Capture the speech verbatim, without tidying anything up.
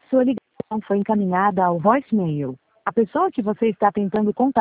Sua ligação foi encaminhada ao voicemail. A pessoa que você está tentando contatar